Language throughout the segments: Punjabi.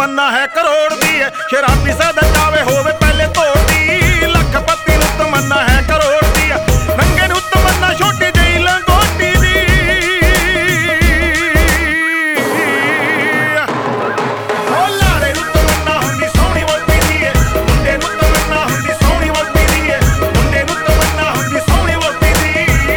ਤਮੰਨਾ ਹੈ ਕਰੋੜ ਦੀ ਹੈ। ਸ਼ਰਾਬੀ ਸਦਾ ਚਾਵੇ ਹੋਵੇ ਪਹਿਲੇ ਤੋੜਦੀ, ਲੱਖਪਤੀ ਨੂੰ ਤਮੰਨਾ ਹੈ ਕਰੋੜ ਦੀ ਹੈ। ਨੰਗੇ ਨੂੰ ਤਮੰਨਾ ਛੋਟੀ ਜਿਹੀ ਲੰਗੋਟੀ ਦੀ। ਉਹ ਲਾੜੇ ਨੂੰ ਤਮੰਨਾ ਹੁੰਦੀ ਸੋਹਣੀ ਵੋਟੀ ਦੀ ਹੈ, ਮੁੰਡੇ ਨੂੰ ਤਮੰਨਾ ਹੁੰਦੀ ਸੋਹਣੀ ਵੋਟੀ ਦੀ ਹੈ, ਮੁੰਡੇ ਨੂੰ ਤਮੰਨਾ ਹੁੰਦੀ ਸੋਹਣੀ ਵੋਟੀ ਦੀ।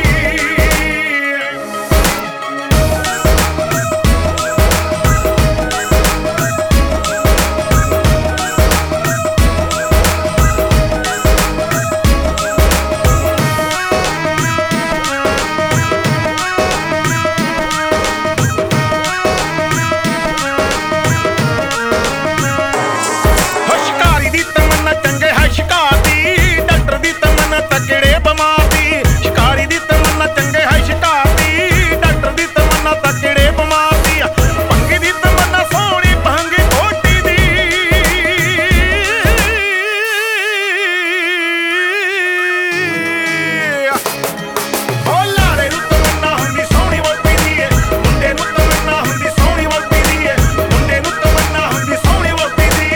ਸ਼ਿਕਾਰੀ ਦੀ ਤਮੰਨਾ ਚੰਗੇ ਹੈ ਸ਼ਿਕਾਰ ਦੀ, ਡਾਕਟਰ ਦੀ ਤਮੰਨਾ ਤਕੜੇ ਬਿਮਾਰ ਦੀ। ਸ਼ਿਕਾਰੀ ਦੀ ਤਮੰਨਾ ਚੰਗੇ ਹੈ ਸ਼ਿਕਾਰ ਦੀ, ਡਾਕਟਰ ਦੀ ਤਮੰਨਾ ਤਕੜੇ ਬਿਮਾਰ ਦੀ। ਭੰਗੀ ਦੀ ਤਮੰਨਾ ਸੋਹਣੀ ਭੰਗੀ ਕੋਟੀ ਦੀ। ਉਹ ਲਾੜੇ ਨੂੰ ਤਮੰਨਾ ਹੁੰਦੀ ਸੋਹਣੀ ਵੋਟੀ ਦੀ ਹੈ, ਮੁੰਡੇ ਨੂੰ ਤਮੰਨਾ ਹੁੰਦੀ ਸੋਹਣੀ ਵੋਟੀ ਦੀ ਹੈ, ਮੁੰਡੇ ਨੂੰ ਤਮੰਨਾ ਹੁੰਦੀ ਸੋਹਣੀ ਵੋਟੀ ਦੀ।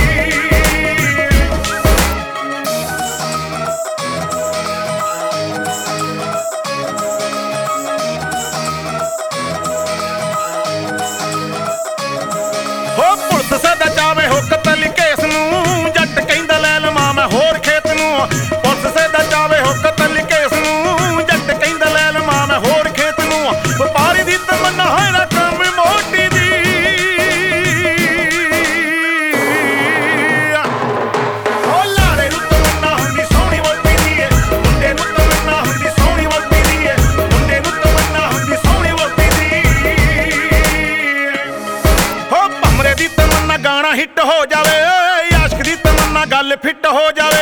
ਹੋ ਪੁਲਿਸ ਸਦਾ ਚਾਵੇ ਹੋ ਕਤਲ ਕੇਸ ਨੂੰ, ਜੱਟ ਕਹਿੰਦਾ ਲੈ ਲਵਾਂ ਮੈਂ ਹੋਰ ਖੇਤ ਨੂੰ। ਪੁਲਿਸ ਸਦਾ ਚਾਵੇ ਹੋ ਕਤਲ ਕੇਸ ਨੂੰ, ਜੱਟ ਕਹਿੰਦਾ ਲੈ ਲਵਾਂ ਮੈਂ ਹੋਰ ਖੇਤ ਨੂੰ। ਵਪਾਰੀ ਦੀ ਤਮੰਨਾ ਹੋਏ ਨਾ ਕੰਮ ਮੋਟੀ ਦੀ। ਉਹ ਲਾੜੇ ਨੂੰ ਤਮੰਨਾ ਹੁੰਦੀ ਸੋਹਣੀ ਵੋਟੀ ਦੀ ਹੈ, ਮੁੰਡੇ ਨੂੰ ਤਮੰਨਾ ਹੁੰਦੀ ਸੋਹਣੀ ਵੋਟੀ ਦੀ ਹੈ, ਮੁੰਡੇ ਨੂੰ ਤਮੰਨਾ ਹੁੰਦੀ ਸੋਹਣੀ ਵੋਟੀ ਦੀ। ਹੋ ਭਮਰੇ ਦੀ ਤਮੰਨਾ ਗਾਣਾ ਹਿੱਟ ਹੋ ਜਾਵੇ, ਆਸ਼ਕ ਦੀ ਤਮੰਨਾ ਗੱਲ ਫਿੱਟ ਹੋ ਜਾਵੇ।